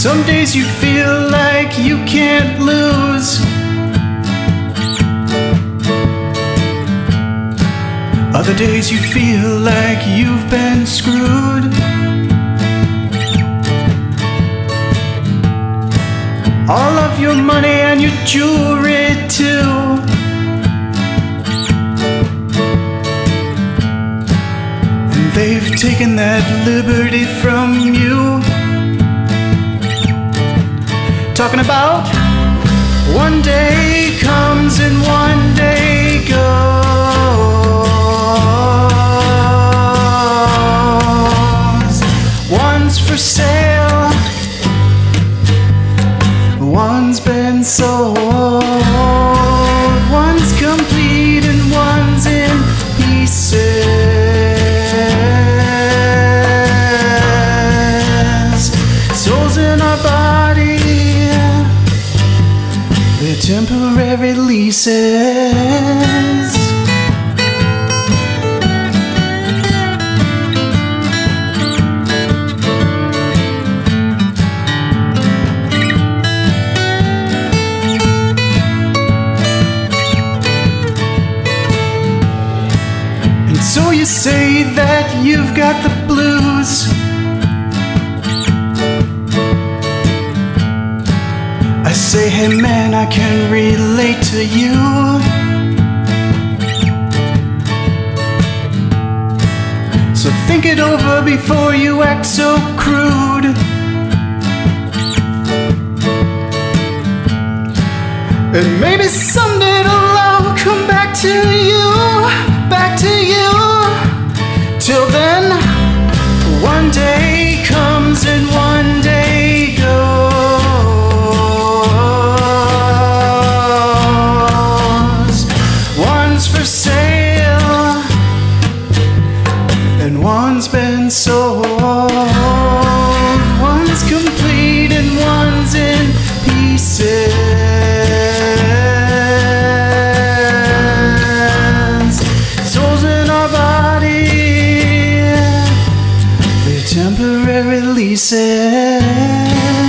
Some days you feel like you can't lose. Other days you feel like you've been screwed. All of your money and your jewelry too. And they've taken that liberty from you. Talking about one day comes and one day goes. One's for sale, one's been sold. One's complete and one's in pieces. Souls in our body, they're temporary leases. And so you say that you've got the blues. I say, hey man, I can relate to you. So think it over before you act so crude. And maybe someday it'll all come back to you, back to you. Till then, one day comes and one day goes. One's for sale and one's been sold. One's complete and one's in pieces. Souls in our body, they're temporary leases.